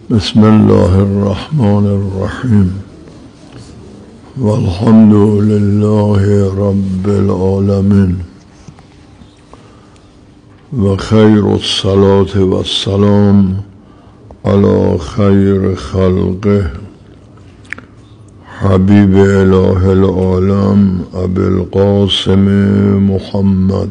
بسم الله الرحمن الرحیم والحمد لله رب العالمین و خیر الصلاة و السلام علی خیر خلقه حبیب اله العالم ابی القاسم محمد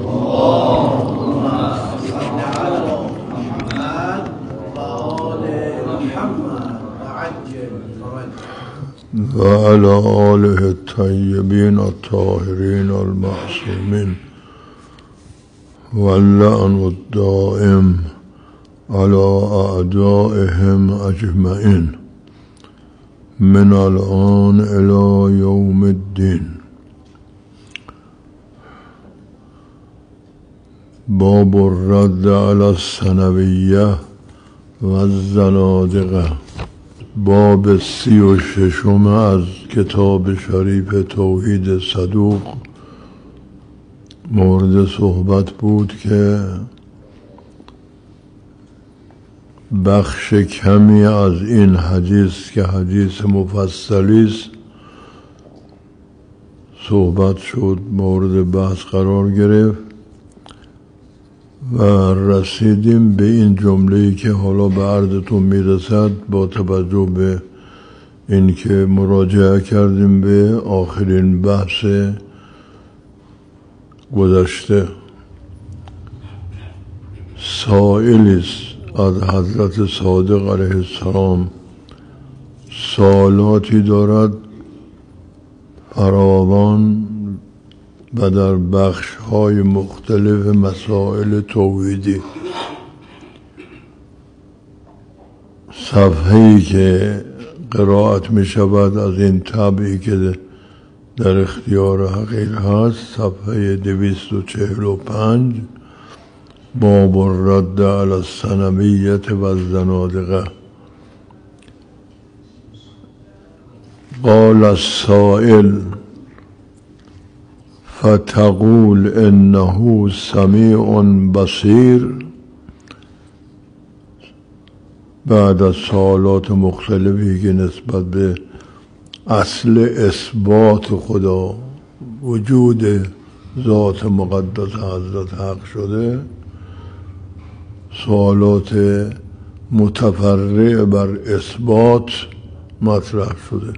و علی آله الطیبین الطاهرین المعصومین واللعن الدائم على اعدائهم اجمعین من الان الى یوم الدین. باب الرد علی الثانویه و الزنادقه. باب 36 از کتاب شریف توحید صدوق مورد صحبت بود که بخش کمی از این حدیث که حدیث مفصلی است صحبت شد، مورد بحث قرار گرفت و رسیدیم به این جمله‌ای که حالا به عرضتون میرسد با توجه به این که مراجعه کردیم به آخرین بحث گذشته. سائلی است از حضرت صادق علیه السلام، سوالاتی دارد فراوان و در بخش‌های مختلف مسائل توحیدی. صفحه‌ای که قرائت می شود از این طبعی که در اختیار حقیر هست، صفحه 245، باب الرد علی الثانویه و الزنادقه. قال السائل فتقول انه سمیع بصیر. بعد از سوالات مختلفی که نسبت به اصل اثبات خدا، وجود ذات مقدس حضرت حق شده، سوالات متفرع بر اثبات مطرح شده.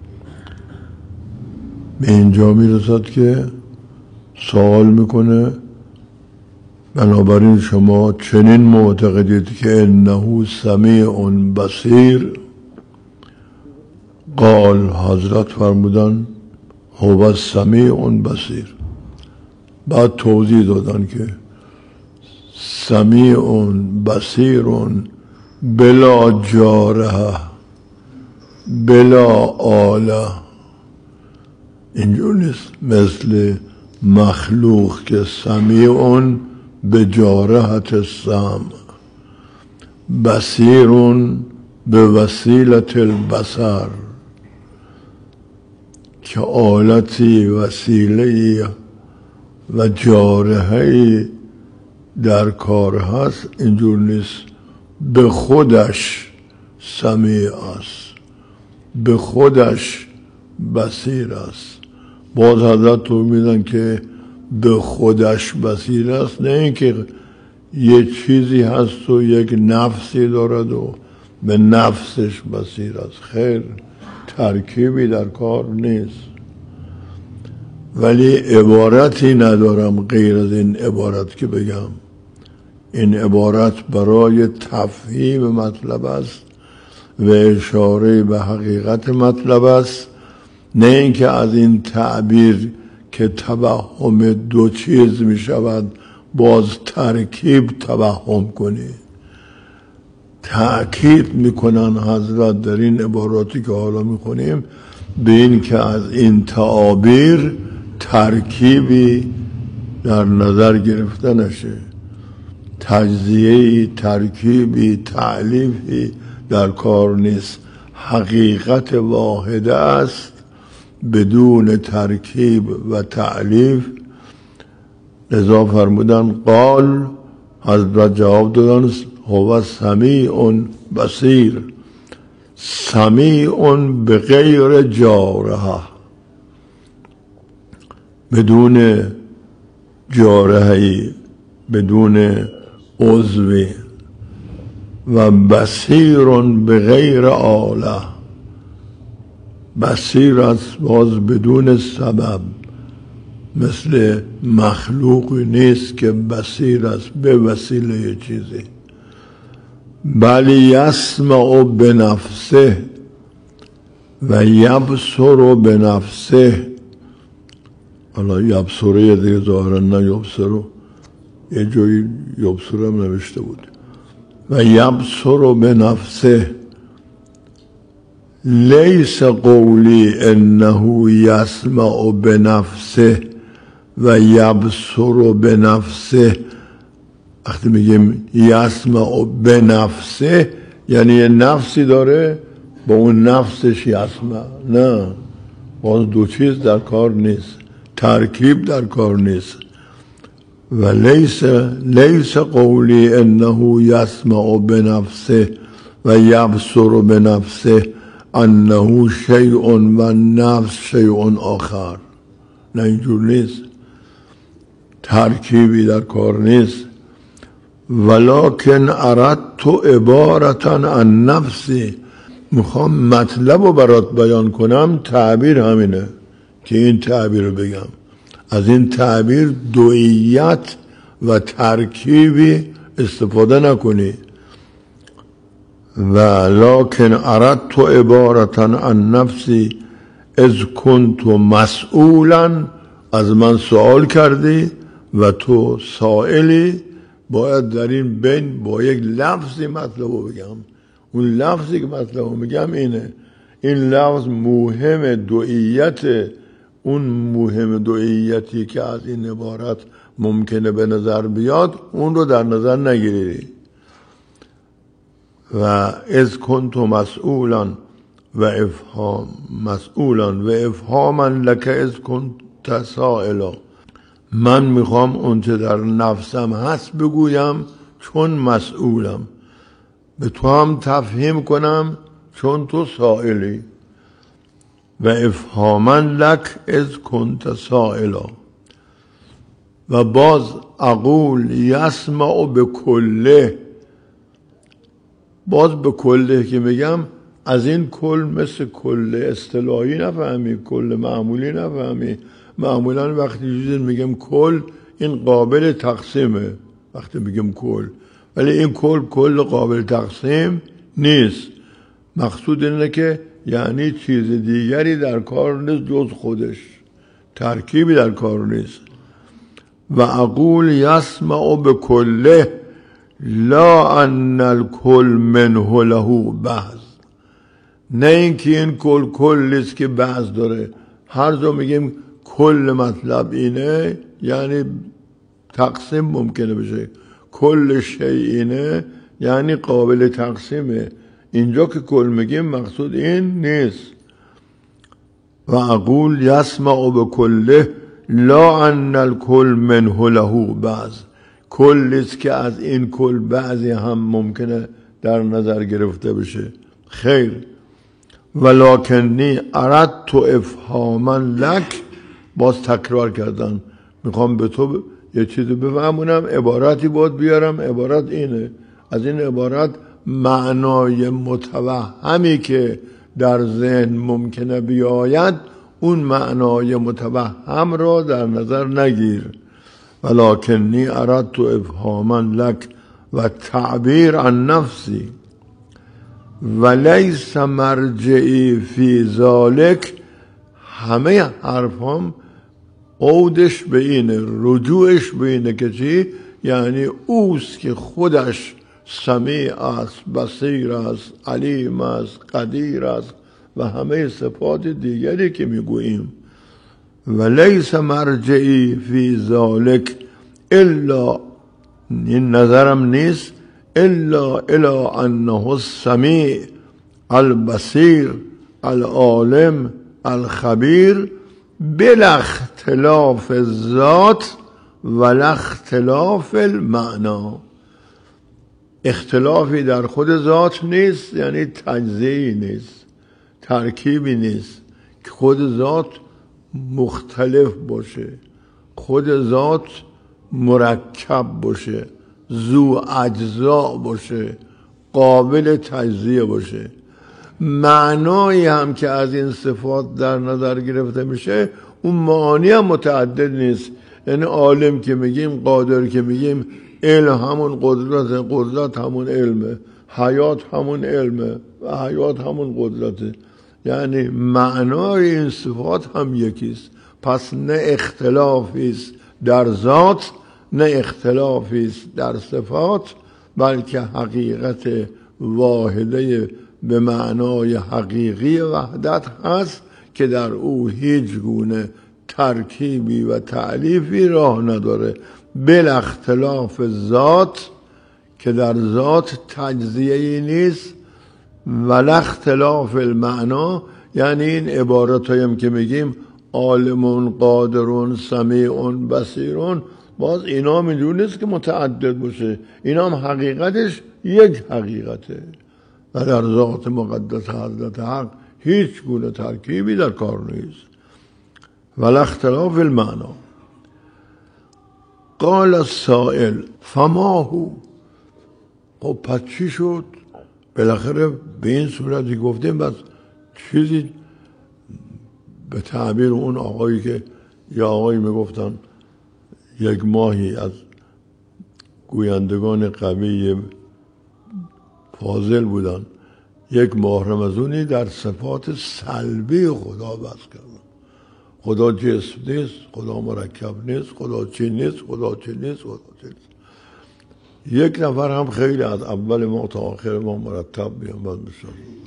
به اینجا میرسد که سوال میکنه بنابراین شما چنین معتقدید که انه سمیع بصیر؟ قال، حضرت فرمودن هو السمیع بصیر. بعد توضیح دادن که سمیع بصیر بلا جاره بلا آله. اینجور نیست مثل مخلوق که سمیع به جارحت السمع، بصیر به وسیلت البصر، که آلتی وسیله‌ای و جارحه‌ای در کار هست. اینجور نیست، به خودش سمیع است، به خودش بصیر است. باز حضرت تو میدن که به خودش بصیر است، نه اینکه یه چیزی هست و یک نفسی دارد و به نفسش بصیر است. خیر، ترکیبی در کار نیست. ولی عبارتی ندارم غیر از این عبارت که بگم. این عبارت برای تفهیم مطلب است و اشاره به حقیقت مطلب است، نه اینکه از این تعبیر که توهم دو چیز می شود باز ترکیب توهم کنی. تأکید میکنن حضرت در این عباراتی که حالا میخونیم به این که از این تعابیر ترکیبی در نظر گرفته نشه، تجزیه‌ای، ترکیبی، تعلیفی در کار نیست. حقیقت واحده است بدون ترکیب و تعلیف. لذا فرمودن قال، حضرت جواب دادن هو سمیع بصیر. سمیع به غیر جارحه، بدون جارحه‌ای، بدون عضوی. و بصیر به غیر آله، بصیر است باز بدون سبب، مثل مخلوقی نیست که بصیر است به وسیله چیزی. بل یسمع بنفسه و یبصر بنفسه. حالا یبصره دیگه ظاهرا نه یبصرو، یه جایی یبصره هم نوشته بود. و یبصر بنفسه. لیس قولی انه یسمع بنفسه و یبصر بنفسه. وقتی میگیم یسمع بنفسه یعنی یه نفسی داره با اون نفسش یسمع، نه، باز دو چیز در کار نیست، ترکیب در کار نیست. و لیس قولی انه یسمع بنفسه و یبصر بنفسه انه شیء و نفس شیء آخر. نه، اینجور نیست، ترکیبی در کار نیست. ولکن اردت عبارتا عن نفسی. میخوام مطلب رو برات بیان کنم، تعبیر همینه که این تعبیر رو بگم. از این تعبیر دوئیت و ترکیبی استفاده نکنی. ولکن اردت عبارتا عن نفسی اذ کنت مسئولا. از من سوال کردی و تو سائلی، باید در این بین با یک لفظی مطلب رو بگم. اون لفظی که مطلب رو میگم اینه. این لفظ موهم دوئیت، اون موهم دوئیتی که از این عبارت ممکنه به نظر بیاد اون رو در نظر نگیری. و از کنت مسئولا و افهام مسئولا و افهاما لک از کنت سائلا. من میخوام اون چه در نفسم هست بگویم چون مسئولم، به تو هم تفهیم کنم چون تو سائلی. و افهاما لک از کنت سائلا. و باز اقول یسمع به کله. باز به کله که میگم از این کل مثل کل اصطلاحی نفهمی، کل معمولی نفهمی. معمولا وقتی میگم کل این قابل تقسیمه وقتی میگم کل، ولی این کل قابل تقسیم نیست. مقصود اینه که یعنی چیز دیگری در کار نیست جز خودش، ترکیبی در کار نیست. و اقول یسمع به کله لا ان الکل منه له بعض. نه اینکه این کلیست که بعض داره. هر جا میگیم کل مطلب اینه یعنی تقسیم ممکنه بشه، کل شیء اینه یعنی قابل تقسیمه. اینجا که کل میگیم مقصود این نیست. و اقول یسمع به کله لا ان الکل منه له بعض. کلیست که از این کل بعضی هم ممکنه در نظر گرفته بشه. خیر. ولکنی اردت افهاما لک. باز تکرار کردن، میخوام به تو یه چیزی بفهمونم، عبارتی باید بیارم. عبارت اینه، از این عبارت معنای متوهمی که در ذهن ممکنه بیاید اون معنای متوهم را در نظر نگیر. ولکنی اردت افهاما لک و تعبیر عن نفسی ولیس مرجعی فی ذالک. همه حرفام عودش به اینه، رجوعش به اینه که چی؟ یعنی اوست که خودش سمیع است، بصیر است، علیم است، قدیر است و همه صفات دیگری که میگوییم. ولیس مرجعی فی ذالک الا، این نظرم نیست، الا انه السمیع البصیر العالم الخبیر بلا اختلاف الذات ولا اختلاف المعنی. اختلافی در خود ذات نیست، یعنی تجزیه‌ای نیست، ترکیبی نیست که خود ذات مختلف باشه، خود ذات مرکب باشه، ذو اجزا باشه، قابل تجزیه باشه. معنایی هم که از این صفات در نظر گرفته میشه اون معانی هم متعدد نیست. یعنی عالم که میگیم، قادر که میگیم، علم همون قدرت، قدرت همون علمه، حیات همون علمه و حیات همون قدرته. یعنی معنای این صفات هم یکیست. پس نه اختلافی است در ذات، نه اختلافی است در صفات، بلکه حقیقت واحده به معنای حقیقی وحدت هست که در او هیچ گونه ترکیبی و تألیفی راه نداره، بلا اختلاف ذات که در ذات تجزیه‌ای نیست، ولا اختلاف المعنا. یعنی این عبارت هایم که میگیم عالمون، قادرون، سمیعون، بصیرون، باز اینا هم اینجور نیست که متعدد باشه، اینا هم حقیقتش یک حقیقته و در ذات مقدس حضرت حق هیچ گونه ترکیبی در کار نیست. ولا اختلاف المعنا. قال السائل فما هو؟ خب پس چی شد؟ بالاخره به این صورتی گفتیم، بس چیزی به تعبیر اون آقایی که یا آقایی میگفتن یک ماهی از گویندگان قوی فاضل بودن، یک ماه رمضانی در صفات سلبی خدا بس کردن. خدا جسم نیست، خدا مرکب نیست، خدا چی نیست، خدا چی نیست، خدا چی نیست. یک نفر هم خیلی از اول ما تا آخر ما مرتب میامد بشه.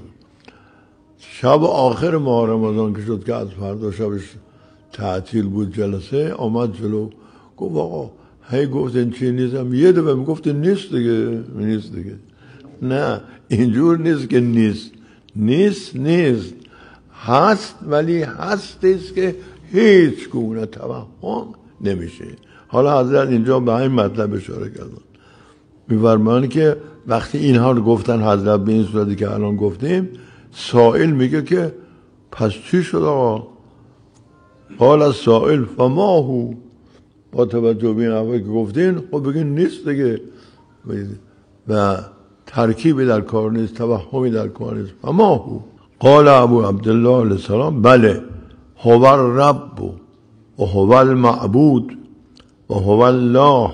شب آخر ماه رمضان که شد که از فردا شبش تعطیل بود جلسه، آمد جلو گفت آقا هی گفتن چی نیستم، یه دفعه میگفت نیست دیگه، نیست دیگه. نه اینجور نیست که نیست هست، ولی هستیست که هیچ گونه توهم نمیشه. حالا حضرت اینجا به این مطلب اشاره کردن، می‌فرمایند که وقتی اینها رو گفتن حضرت به این صورتی که الان گفتیم، سائل میگه که پس چی شد آقا؟ قال السائل فما هو؟ با توجه به این حرفی که گفتین خب بگین نیست دیگه و ترکیبی در کار نیست، توهمی در کار نیست. فما هو؟ قال ابو عبدالله علیه السلام بله هو الرب و هو المعبود و هو الله،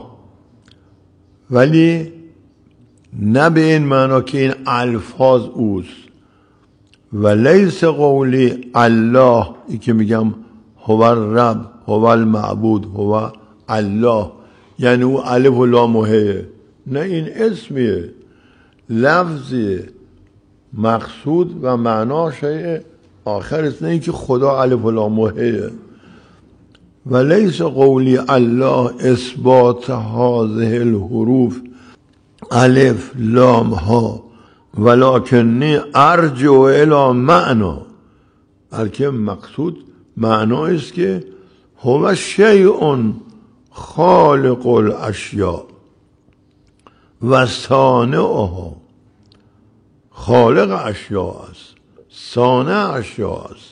ولی نه به این معنا که این الفاظ اوست. و لیس قولی الله، ای که میگم هو الرب هو المعبود هو الله، یعنی او الف و لام و هه، نه این اسمیه، لفظیه، مقصود و معنا شیء آخر است، نه اینکه خدا الف و لام و هه. و لیس قولی الله اثبات هذه الحروف الف لام ها ولکنی ارجع الی معنا، بلکه مقصود معنایی است که هو شیء خالق الاشیاء و صانعها، خالق اشیاء است، صانع اشیاء است.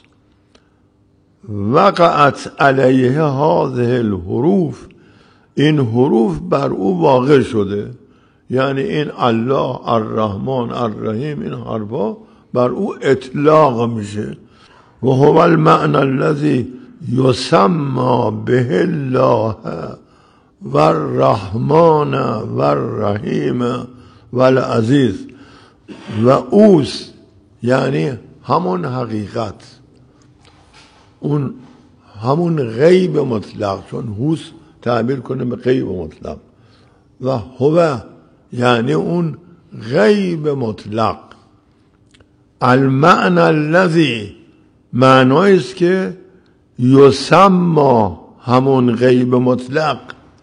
وقعت علیه هذه الحروف، این حروف بر او واقع شده، یعنی این الله، الرحمن، الرحیم، این حرفا بر او اطلاق میشه. و هو المعنى الذي یسمى به الله و الرحمن و الرحیم و العزیز، و اوست یعنی همون حقیقت، اون همون غیب مطلق، چون هوس تعبیر کنه به غیب مطلق، و هو یعنی اون غیب مطلق. المعنى الذی، معنایی است که یسمى، همون غیب مطلق،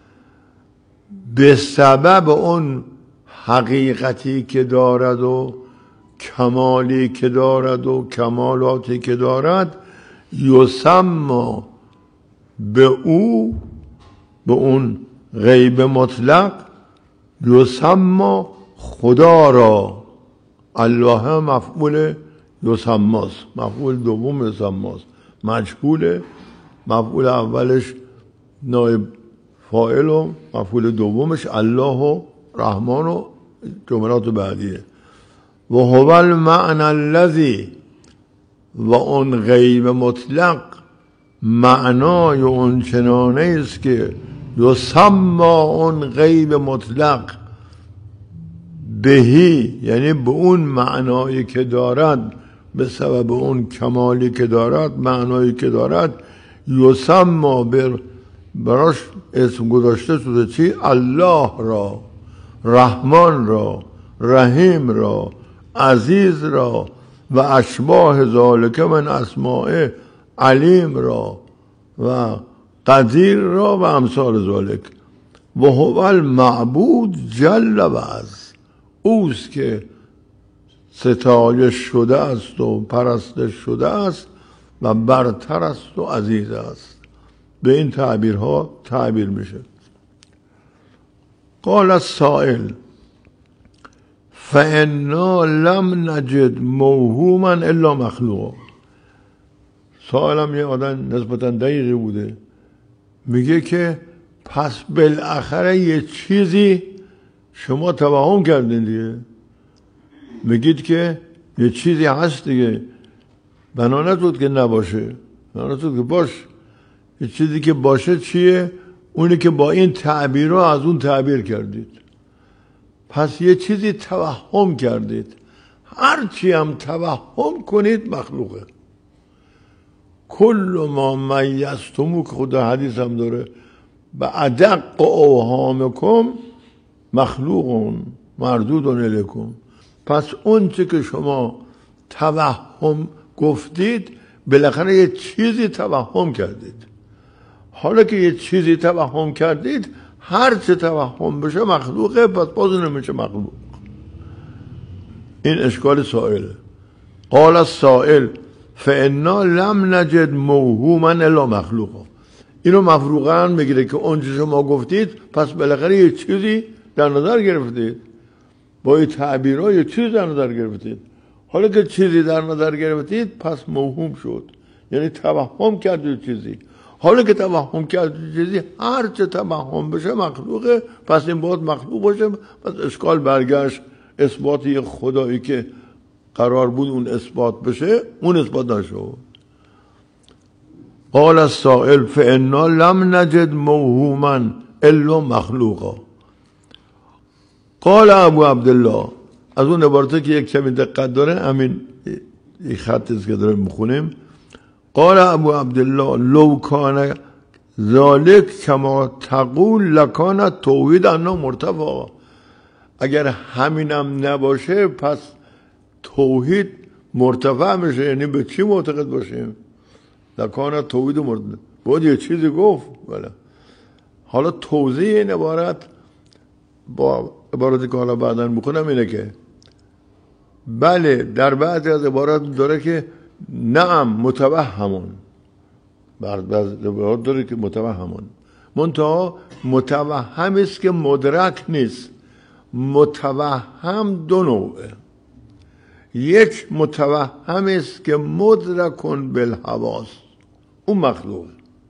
به سبب اون حقیقتی که دارد و کمالی که دارد و کمالاتی که دارد، یسمى به اون غیب مطلق، یسمى خدا را، الله مفعول یسماست، مفعول دوم یسماست، مجهوله، مفعول اولش نایب فاعل و مفعول دومش الله و رحمان و جملات بعدیه. و هو المعنى الذی، و اون غیب مطلق معنای اون چنانه است که یسما اون غیب مطلق بهی، یعنی به اون معنایی که دارد، به سبب اون کمالی که دارد، معنایی که دارد، یسما براش اسم گذاشته شده چی؟ الله را، رحمان را، رحیم را، عزیز را و اشباه ذالک من اسماء، علیم را و قدیر را و امثال ذالک. و هو المعبود جل و عز، اوست که ستایش شده است و پرستش شده است و برتر است و عزیز است. به این تعبیرها تعبیر میشه. قال السائل فانا لم نجد موهوما الا مخلوقا. سائلم یه آدم نسبتا دقیقی بوده، میگه که پس بالاخره یه چیزی شما توهم کردین دیگه، میگید که یه چیزی هست دیگه، بنا نتود که نباشه، بنا نتود که باش. یه چیزی که باشه چیه؟ اونی که با این تعبیر رو از اون تعبیر کردید. پس یه چیزی توهم کردید. هر چی هم توهم کنید مخلوقه. کل ما میزتمو، که خدا حدیث هم داره، به ادق اوهامکم مخلوقون مردودون الیکم. پس اون چی که شما توهم گفتید بالاخره یه چیزی توهم کردید. حالا که یه چیزی توهم کردید، هر چه توهم بشه مخلوقه، پس باز نمیشه مخلوق. این اشکال سائله. قال السائل فانا لم نجد موهوما الا مخلوقا. اینو مفروغا میگیره که اون چه شما گفتید پس بالاخره یه چیزی در نظر گرفتید، با این تعبیرها یه چیزی در نظر گرفتید. حالا که چیزی در نظر گرفتید پس موهوم شد، یعنی توهم کردید چیزی. حالا که توهم کردید چیزی، هر چه توهم بشه مخلوقه، پس این باید مخلوق باشه. پس اشکال برگشت، اثبات یک خدایی که قرار بود اون اثبات بشه اون اثبات نشد. قال السائل فانا لم نجد موهوما الا مخلوقا. قال ابو عبدالله، از اون عبارته که یک کمی دقت داره، همین این خطی که داریم میخونیم. قال ابو عبدالله لو کان ذالک کما تقول لکان توحید انا مرتفع. اگر همینم نباشه پس توحید مرتفع میشه. یعنی به چی معتقد باشیم؟ لکان توحید مرتفع، باید یه چیزی گفت. بله. حالا توضیح این عبارت با عبارتی که حالا بعداً میکنم اینه که بله در بعضی از عبارات داره که نعم متوهمون، بعض عبارات داره که متوهمون، منتها متوهم است که مدرک نیست. متوهم دو نوعه. یک متوهم است که مدرکون بالحواس، اون مخلوق.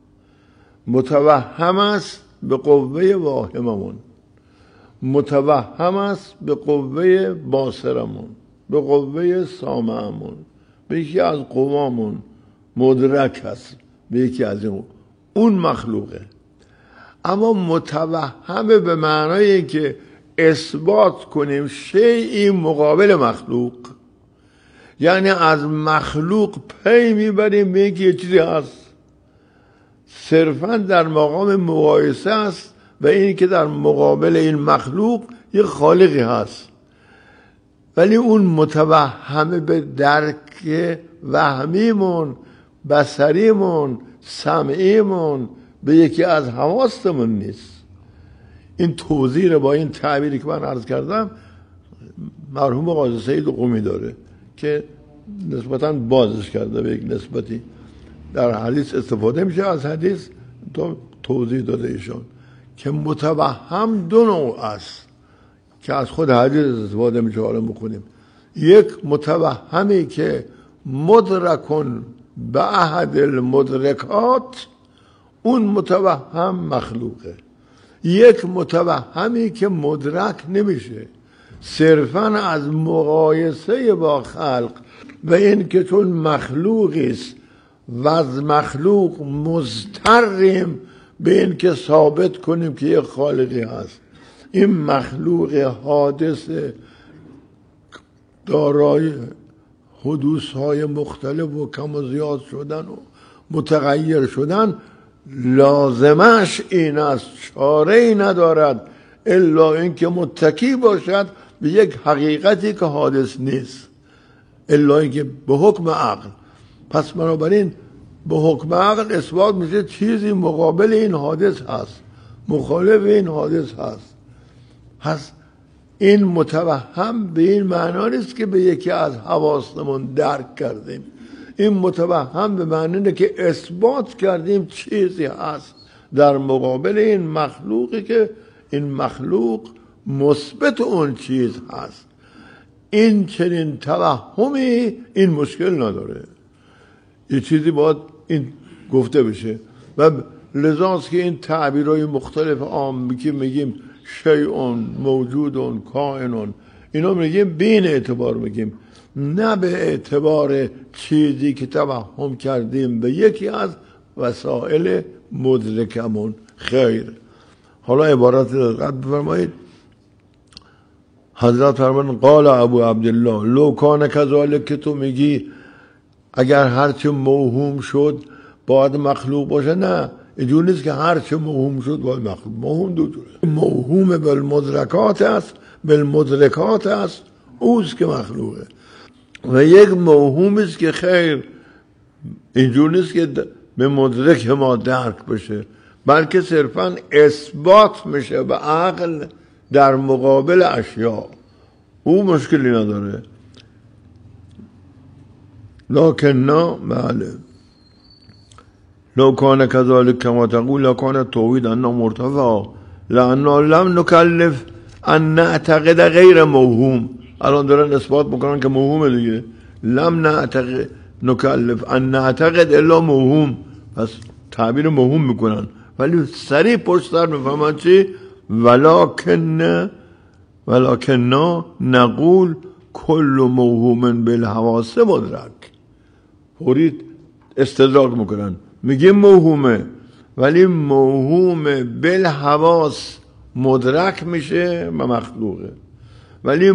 متوهم است به قوه واهممون، متوهم است به قوه باصرمون، به قوه سامعمون، به یکی از قوامون مدرک هست، به یکی از اون مخلوقه. اما متوهم به معنای که اثبات کنیم شیئی مقابل مخلوق، یعنی از مخلوق پی میبریم به اینکه یه چیزی هست، صرفا در مقام مقایسه است و این که در مقابل این مخلوق یه خالقی هست. ولی اون متوهم به درک وهمیمون، بصریمون، سمعیمون، به یکی از حواستمون نیست. این توضیح رو با این تعبیری که من عرض کردم مرحوم قاضی سعید قمی داره که نسبتاً بازش کرده به یک نسبتی. در حدیث استفاده میشه از حدیث، تو توضیح داده ایشان که متوهم دو نوع است که از خود حدیث استفاده میشه حالا بکنیم. یک متوهمی که مدرکن به احد المدرکات، اون متوهم مخلوقه. یک متوهمی که مدرک نمیشه صرفاً از مقایسه با خلق و این که چون مخلوقی است و از مخلوق مضطریم به این که ثابت کنیم که یک خالقی هست. این مخلوق حادث دارای حدوث‌های مختلف و کم و زیاد شدن و متغیر شدن لازمش این است، چاره‌ای ندارد الا اینکه متکی باشد به یک حقیقتی که حادث نیست، الا اینکه به حکم عقل. پس بنابراین به حکم عقل اثبات میشه چیزی مقابل این حادث هست، مخالف این حادث هست. این متوهم به این معنا نیست که به یکی از حواسمون درک کردیم. این متوهم به معنی اینه که اثبات کردیم چیزی هست در مقابل این مخلوقی که این مخلوق مثبت اون چیز هست. این چنین توهمی این مشکل نداره، یه چیزی باید این گفته بشه و لذاست که این تعبیرهای مختلف عام که میگیم شیئون موجودون کائنون، اینا میگیم بین اعتبار میگیم، نه به اعتبار چیزی که توهم کردیم به یکی از وسائل مدرکمون. خیر، حالا عبارت دقت بفرمایید. حضرت فرمان قال ابو عبدالله لو کان کذالک، که تو میگی اگر هرچه موهوم شد باید مخلوق باشه. نه، اینجور نیست که هرچه موهوم شد باید مخلوق. موهوم دو جوره، موهوم بالمدرکات است، بالمدرکات است اوست که مخلوقه، و یک موهوم است که خیر اینجور نیست که به مدرک ما درک بشه، بلکه صرفا اثبات میشه به عقل در مقابل اشیاء، او مشکلی نداره. لکن نه، بله، لو کان کذالک کما تقول لکان توحید ان مرتفع لانه لم نکلف ان نعتقد غیر موهوم. الان دارن اثبات بکنن که موهومه دیگه. لم نعتقد نکلف ان نعتقد الا موهوم، پس تعبیر موهوم میکنن ولی سریع پشت سر میفهمن چی؟ ولکن نقول کل موهوم بالحواس مدرک. فوری استدراک میکنن، میگه موهومه ولی موهوم بالحواس مدرک میشه و مخلوقه، ولی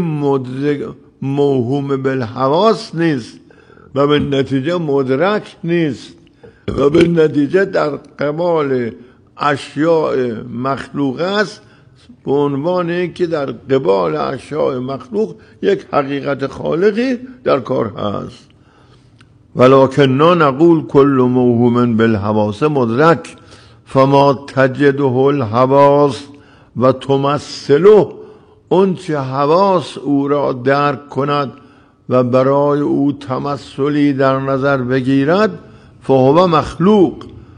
موهوم بالحواس نیست و به نتیجه مدرک نیست و به نتیجه در قبال اشیاء مخلوق است، به عنوان اینکه در قبال اشیاء مخلوق یک حقیقت خالقی در کار هست. ولکن نقول کل موهوم بالحواس مدرک فما تجده الحواس و تمثله، اون چه حواس او را درک کند و برای او تمثلی در نظر بگیرد فهو مخلوق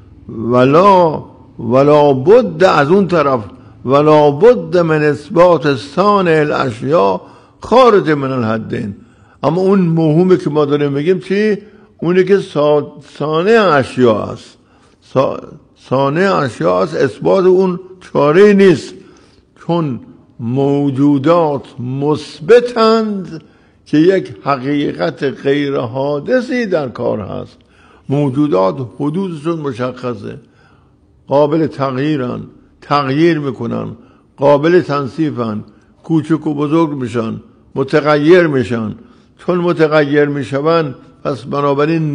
ولا بد از اون طرف ولا بد من اثبات صانع الاشیاء خارج من الحدین. اما اون موهومی که ما داریم میگیم چی؟ اونی که صانع اشیاء است، صانع اشیاء است، اثبات اون چاره نیست، چون موجودات مثبتند که یک حقیقت غیر حادثی در کار هست. موجودات حدودشون مشخصه، قابل تغییرن، تغییر میکنن، قابل تنصیفن، کوچک و بزرگ میشن، متغیر میشن. چون متغیر میشون پس بنابراین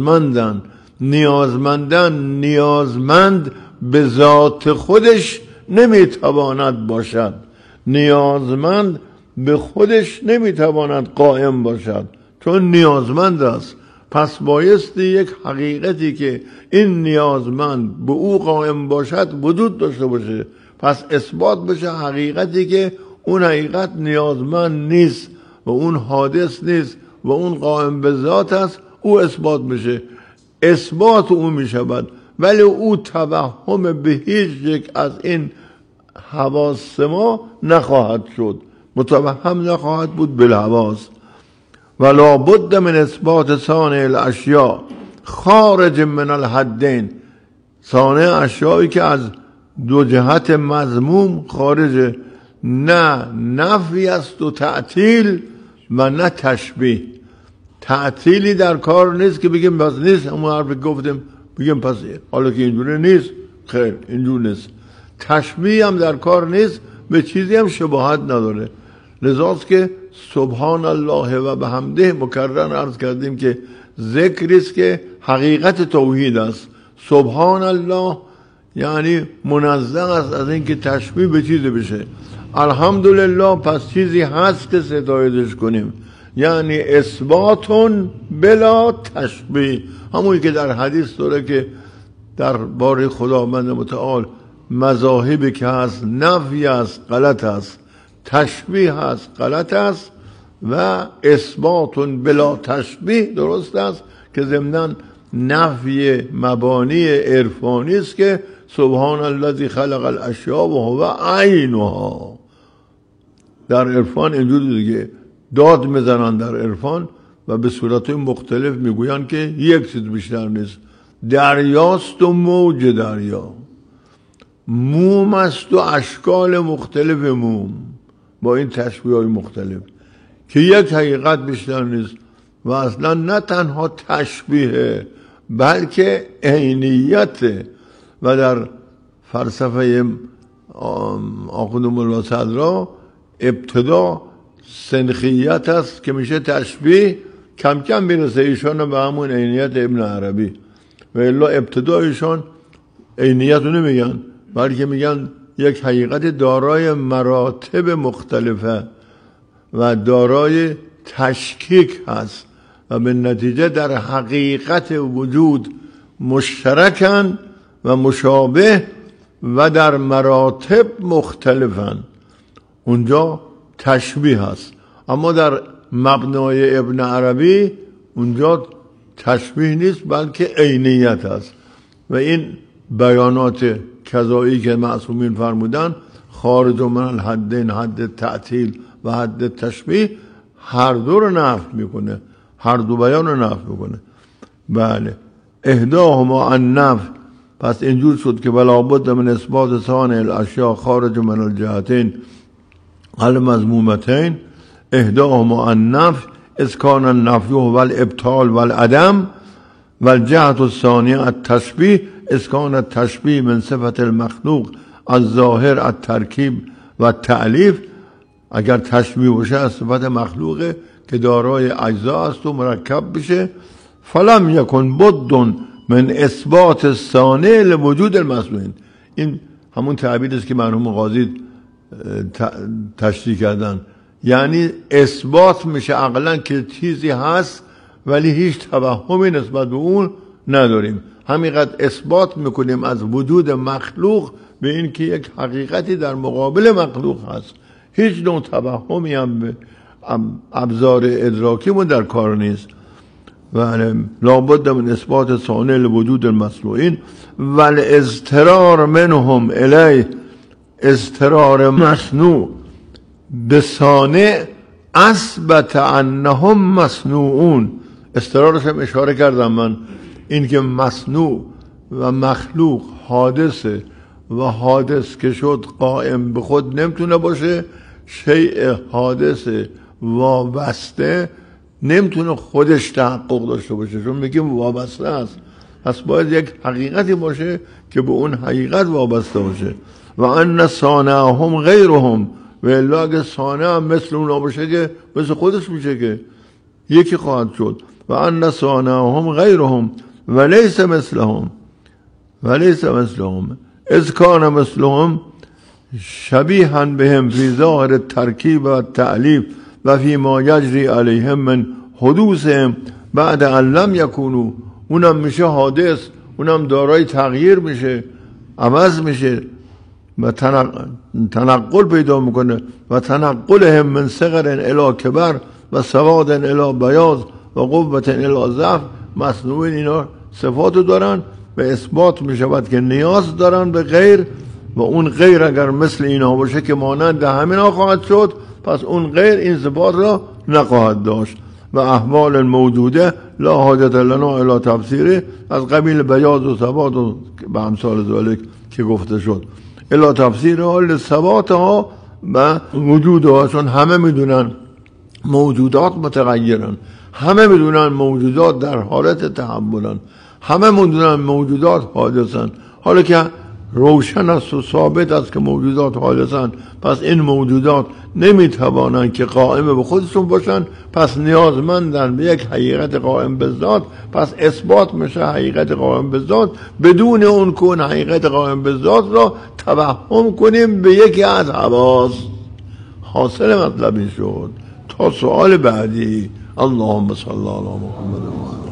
نیازمند به ذات خودش نمیتواند باشد، نیازمند به خودش نمیتواند قائم باشد، چون نیازمند است. پس بایستی یک حقیقتی که این نیازمند به او قائم باشد وجود داشته باشه، پس اثبات بشه حقیقتی که اون حقیقت نیازمند نیست و اون حادث نیست و اون قائم به ذات است، او اثبات بشه، اثبات او میشود. ولی او توهم به هیچ یک از این حواس ما نخواهد شد، متوهم نخواهد بود بالحواس. ولا بد من اثبات صانع الاشیاء خارج من الحدین، صانع اشیایی که از دو جهت مذموم خارج، نه نفی است و تعطیل و نه تشبیه. تعطیلی در کار نیست که بگیم پس نیست، همون حرف گفتیم بگیم پس حالا که اینجوری نیست، خیر اینجور نیست. تشبیه هم در کار نیست، به چیزی هم شباهت نداره. لذاست که سبحان الله و بحمده مکرر عرض کردیم که ذکری است که حقیقت توحید است. سبحان الله یعنی منزه است از اینکه تشبیه به چیزی بشه. الحمدلله پس چیزی هست که ستایشش کنیم، یعنی اثباتون بلا تشبیه. همونی که در حدیث داره که در باره خداوند متعال مذاهبی که هست نفی است غلط است، تشبیه هست غلط است و اثباتون بلا تشبیه درست است، که ضمناً نفی مبانی عرفانی است که سبحان الذی خلق الاشیاء و هو عینها. در عرفان اینجوری دیگه داد میزنن در عرفان و به صورت مختلف میگوین که یک چیز بیشتر نیست، دریاست و موج دریا، موم است و اشکال مختلف موم، با این تشبیه های مختلف که یک حقیقت بیشتر نیست. و اصلا نه تنها تشبیه بلکه عینیت. و در فلسفه آخوند ملا صدرا ابتدا سنخیت است که میشه تشبیه، کم کم میرسه ایشان به همون عینیت ابن عربی. و الا ابتدا ایشان عینیت رو نمیگن بلکه میگن یک حقیقت دارای مراتب مختلفه و دارای تشکیک هست و به نتیجه در حقیقت وجود مشترکن و مشابه و در مراتب مختلفن. اونجا تشبیه هست. اما در مبنای ابن عربی اونجا تشبیه نیست بلکه عینیت هست. و این بیانات کذایی که معصومین فرمودن خارج من الحدین، حد تعطیل و حد تشبیه، هر دو رو نفی میکنه، هر دو بیان رو نفی میکنه. بله احداهما النفی. پس اینجور شد که ولا بد من اثبات صانع الاشیاء خارج من الجهتین المذمومتین. احداهما النفی اذ کان النفی هو الابطال والعدم، والجهت الثانیه التشبیه اذ کان التشبیه من صفت المخلوق الظاهر الترکیب و التألیف. اگر تشبیه باشه از صفت مخلوقه که دارای اجزا است و مرکب بشه. فلم یکن بد من اثبات الصانع لوجود المصنوعین. این همون تعبیر است که مرحوم قاضی تشریح کردن، یعنی اثبات میشه عقلا که چیزی هست ولی هیچ توهمی نسبت به اون نداریم. همینقدر اثبات میکنیم از وجود مخلوق به این که یک حقیقتی در مقابل مخلوق هست، هیچ نوع توهمی هم به ابزار ادراکیمون در کار نیست. و لابد من اثبات صانع لوجود المصنوعین و الاضطرار منهم الیه. اضطرار مصنوع به صانع اثبت انهم مصنوعون. اضطرارش هم اشاره کردم من، این که مصنوع و مخلوق حادثه و حادث که شد قائم به خود نمیتونه باشه، شیء حادث وابسته نمیتونه خودش تحقق داشته باشه، چون میگیم وابسته است. پس باید یک حقیقتی باشه که به اون حقیقت وابسته باشه. و ان صانعهم غیرهم، و الا اگه صانع هم مثل اونا باشه که مثل خودش میشه که یکی خواهد شد. و ان صانعهم غیرهم و لیس مثلهم، و لیس مثلهم اذ کان مثلهم شبیها بهم فی ظاهر الترکیب و التألیف و فی ما یجری علیهم من حدوثهم بعد ان لم یکونوا. اونم میشه حادث، اونم دارای تغییر میشه، عوض میشه و تنقل پیدا میکنه. و تنقلهم من صغر الی کبر و سواد الی بیاض و قوت الی ضعف. مصنوعین اینا صفاتو دارن و اثبات میشود که نیاز دارن به غیر، و اون غیر اگر مثل اینا باشه که مانند همینا خواهد شد، پس اون غیر این صفات را نخواهد داشت. و احوال موجوده لا حاجت لنا الی تفسیره، از قبیل بیاض و ثبات و به امثال ذالک که گفته شد، الی تفسیرها لثباتها و وجودها، چون همه میدونن موجودات متغیرن، همه میدونن موجودات در حالت تحولن، همه میدونن موجودات حادثن. حالا که روشن است و ثابت است که موجودات حادثن، پس این موجودات نمیتوانند که قائم به خودشون باشن، پس نیازمندن به یک حقیقت قائم به ذات. پس اثبات میشه حقیقت قائم به ذات، بدون اون کن حقیقت قائم به ذات را توهم کنیم به یکی از حواس. حاصل مطلب این شد. تا سوال بعدی. اللهم صل علی محمد.